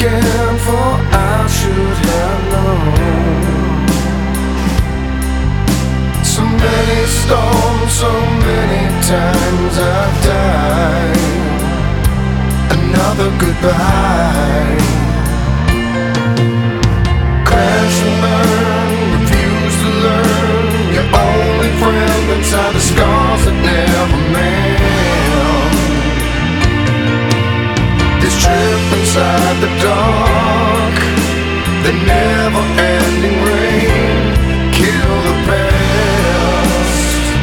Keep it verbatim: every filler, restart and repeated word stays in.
again, for I should have known. So many storms, so many times I've died. Another goodbye.